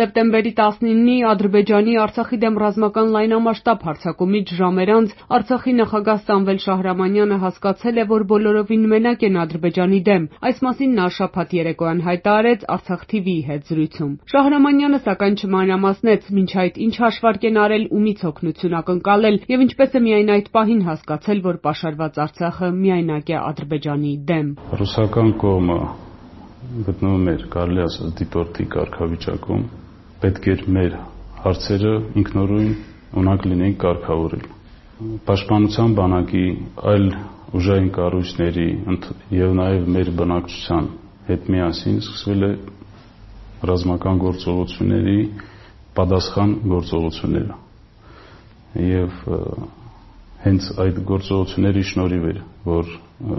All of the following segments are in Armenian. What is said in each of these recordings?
Սեպտեմբերի 19-ի Ադրբեջանի Արցախի դեմ ռազմական լայնամասշտաբ հարձակումից ժամեր անց Արցախի նախագահ Սամվել Շահրամանյանը հասկացել է, որ բոլորովին մենակ են Ադրբեջանի դեմ։ Այս մասին նա շաբաթ երեկոյան հայտարարեց Արցախ TV-ի հետ զրույցում։ Շահրամանյանը սակայն չմանրամասնեց մինչ այդ ինչ հաշվարկ են արել, ումից օգնություն ակնկալել եւ ինչպես է միայն այդ պահին հասկացել, որ պաշարված Արցախը միայնակ է Ադրբեջանի դեմ։ Ռուսական կողմը գտնվում էր, կարելի ասած, դիտորդի կարգավիճակում, պետք էր մեր հարցերը ինքնուրույն ունակ լինենք կարգավորել։ Պաշտպանության բանակի այլ ուժային կառույցների եւ նաեւ մեր բնակչության հետ միասին սկսվել է ռազմական գործողությունների պատասխան գործողությունները։ Եվ հենց այդ գործողությունների շնորհիվ էր, որ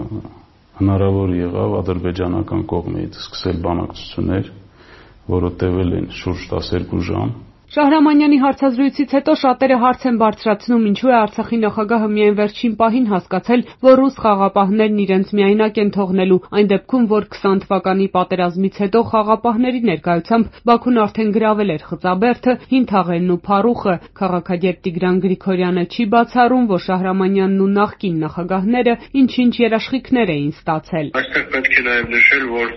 հնարավոր եղավ ադրբեջանական կողմից սկսել բանակցություններ, որը տևել են շուրջ 12 ժամ։ Շահրամանյանի հարցազրույցից հետո շատերը հարց են բարձրացնում, ինչու է Արցախի նախագահը միայն վերջին պահին հասկացել, որ ռուս խաղապահներն իրենց միայնակ են թողնելու, այն դեպքում, որ 20 թվականի պատերազմից հետո խաղապահների ներկայությամբ Բաքուն արդեն գրավել էր Խծաբերդը, Հին Թաղերն ու Փարուխը։ Քաղաքագետ Տիգրան Գրիգորյանը չի բացառում, որ Շահրամանյանն ու նախկին նախագահները ինչ-ինչ երաշխիքներ էին ստացել։ Այստեղ պետք է նաև նշել, որ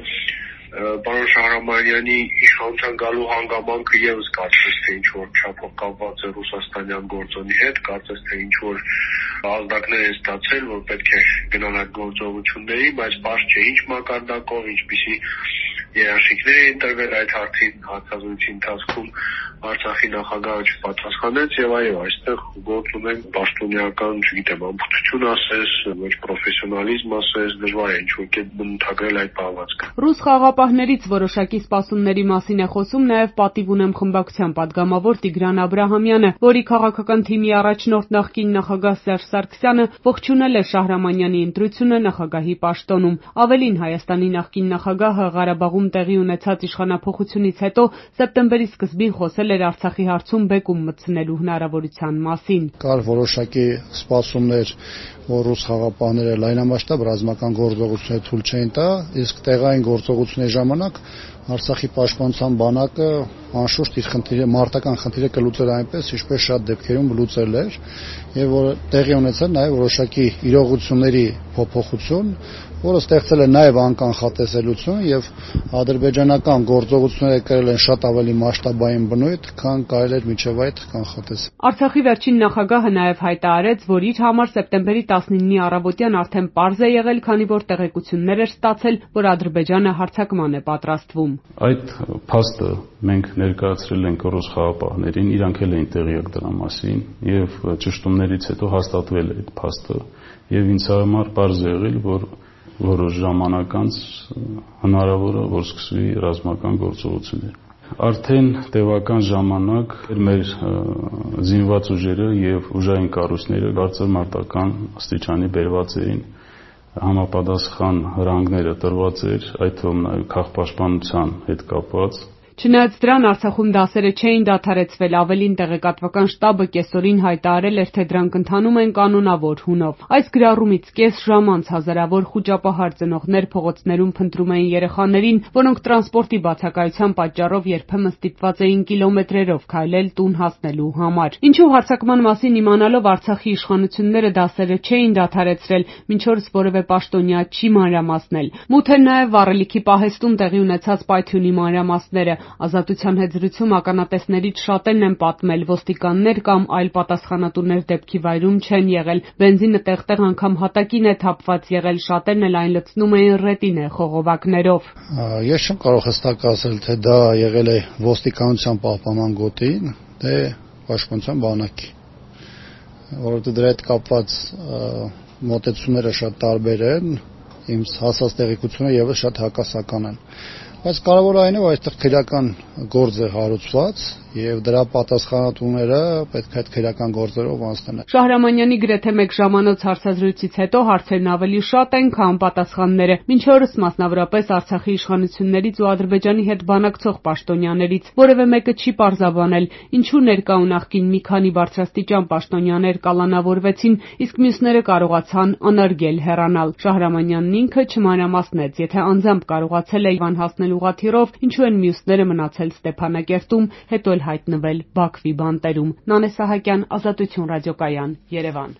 պարոն Շահրամանյանի իշխանության գալու հանգամանքը եւս կարծես թե ինչ-որ չափով կապված է ռուսաստանյան գործոնի հետ, կարծես թե ինչ-որ ազդակներ են ստացել, որ պետք է գնան այդ գործողությունների, բայց բաց չէ ինչ մակարդակով, ինչպիսի երաշխիքներ էին տրվել այդ հարցազրույցի ընթացքում Արցախի նախագահը չպատասխանեց եւ այո, այստեղ գործ ունենք պաշտոնեական, չգիտեմ, ամբողջություն ասես, ոչ պրոֆեսիոնալիզմ ասես, դժվար է ինչ-որ կերպ բնութագրել այդ պահվածքը։ Ռուս խաղապահներից որոշակի սպասումների մասին է խոսում նաեւ Պատիվ ունեմ խմբակցության падգամավոր Տիգրան Աբրահամյանը, որի քաղաքական թիմի առաջնորդ նախկին նախագահ Սերժ Սարգսյանը ողջունել է Շահրամանյանի ընտրությունը նախագահի պաշտոնում։ Ավելին, Հայաստանի նախկին նախագահը Ղարաբաղում տեղի ունեցած իշխանափոխությունից հետո սեպտեմբերի սկզբին խոսել էր Արցախի հարցում բեկում մտցնելու հնարավորության մասին։ Կար որոշակի սպասումներ, որ ռուս խաղապահները լայնամասշտաբ ռազմական գործողություններ թույլ չէին տա, իսկ տեղային գործողությունների ժամանակ Արցախի պաշտպանության բանակը անշուշտ իր խնդիրը մարտական խնդիրը կլուծել այնպես, ինչպես շատ դեպքերում լուծել էր, եւ որ տեղի ունեցել նաեւ որոշակի իրողությունների փոփոխություն, որը ստեղծել է նաեւ անկանխատեսելիություն եւ ադրբեջանական գործողությունները կրել են շատ ավելի մասշտաբային բնույթ, քան կարելի էր մինչեւ այդ կանխատեսել։ Արցախի վերջին նախագահը նաեւ հայտարարեց, որ իր համար սեպտեմբերի 19-ի առավոտյան արդեն պարզ է եղել, քանի որ տեղեկություններ էր ստացել, որ Ադրբեջանը հարձակման է պատրաստվում։ Այդ փաստը մենք ներկայացրել ենք ռուս խաղապահներին, իրանք էլ էին տեղյակ դրա մասին եւ ճշտումներից հետո հաստատվել է այդ փաստը եւ ինձ համար պարզ է եղել, որ որոշ ժամանակ անց հնարավոր է, որ սկսվի ռազմական գործողություններ։ Արդեն տևական ժամանակ մեր զինված ուժերը եւ ուժային կառույցները բարձր մարտական աստիճանի բերված էին, համապատասխան հրանգները տրված էր, այդ թվում նաեւ քաղաքապաշտպանության հետ կապված։ Չնայած դրան Արցախում դասերը չէին դադարեցվել, ավելին տեղեկատվական շտաբը կեսօրին հայտարարել էր, թե դրանք ընթանում են կանոնավոր հունով։ Այս գրառումից կես ժամ անց հազարավոր խուճապահար ծնողներ փողոցներում փնտրում էին երեխաներին, որոնք տրանսպորտի բացակայության պատճառով երբեմն ստիպված էին կիլոմետրերով քայլել տուն հասնելու համար։ Ինչու հարձակման մասին իմանալով Արցախի իշխանությունները դասերը չէին դադարեցրել, մինչ օրս որևէ պաշտոնյա չի մանրամասնել։ Մութ են նաև վառելիքի պահեստում տեղի ունեցած պայթյունի մանրամասները։ Ազատության հետ զրույցում ականատեսներից շատերն են պատմել, ոստիկաններ կամ այլ պատասխանատուներ դեպքի վայրում չեն եղել, բենզինը տեղ-տեղ անգամ հատակին է թափված եղել, շատերն էլ այն լցնում էին ռետինե խողովակներով։ Ես չեմ կարող հստակ ասել, թե դա եղել է ոստիկանության պահպանման գոտին, թե պաշտպանության բանակի, որովհետև դրա հետ կապված մոտեցումները շատ տարբեր են, իմ հասած տեղեկությունը եւս շատ հակասական են։ Բայց կարևորը այն է, որ այստեղ քրեական գործ է հարուցված եւ դրա պատասխանատուները պետք է այդ քրեական գործերով անցնեն։ Շահրամանյանի գրեթե 1 ժամանոց հարցազրույցից հետո հարցերն ավելի շատ են, քան պատասխանները։ Մինչ օրս մասնավորապես Արցախի իշխանություններից ու Ադրբեջանի հետ բանակցող պաշտոնյաներից որևէ մեկը չի պարզաբանել, ինչու ներկա ու նախկին մի քանի բարձրաստիճան պաշտոնյաներ կալանավորվեցին, իսկ մյուսները կարողացան անարգել հեռանալ։ Շահրամանյանն ինքը չմանրամասնեց, եթե անձամբ կարողացել է Իվան հասնելու ուղղաթիռով, ինչու են մյուսները մնացել Ստեփանակերտում, հետո էլ հայտնվել Բաքվի բանտերում։ Նանե Սահակյան, Ազատություն ռադիոկայան, Երևան։